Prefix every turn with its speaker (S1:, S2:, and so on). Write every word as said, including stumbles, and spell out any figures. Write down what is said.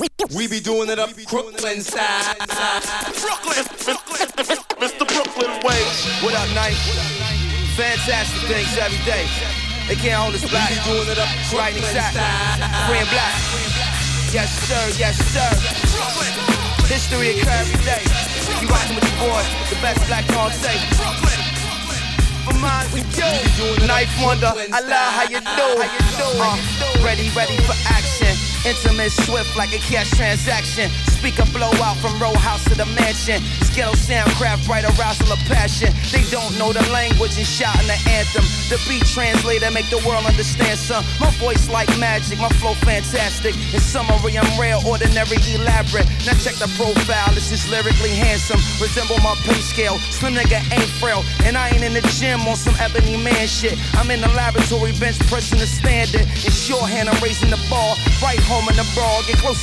S1: We be doing it up Brooklyn side.
S2: Brooklyn, Mister Brooklyn way.
S3: What up, Night? Fantastic things every day. They can't hold us back.
S1: We be doing it up
S3: Right,
S1: Brooklyn
S3: exactly.
S1: side.
S3: Free and black. Yes, sir. Yes, sir.
S2: Brooklyn,
S3: History occur every day. You rockin' with your boy, the best black on tape.
S2: Brooklyn.
S3: For mine, we do. Knife Wonder, I love how you do. How you do. Uh, ready, ready for action. Intimate, swift like a cash transaction. Speaker blowout from row house to the mansion. Skittle soundcraft, bright arousal of passion. They don't know the language and shouting the anthem. The beat translator make the world understand some. My voice like magic, my flow fantastic. In summary, I'm rare, ordinary, elaborate. Now check the profile, this is lyrically handsome. Resemble my pay scale, slim nigga ain't frail. And I ain't in the gym on some ebony man shit. I'm in the laboratory, bench pressing the standard. In shorthand, I'm raising the bar. Right home in the brawl, get close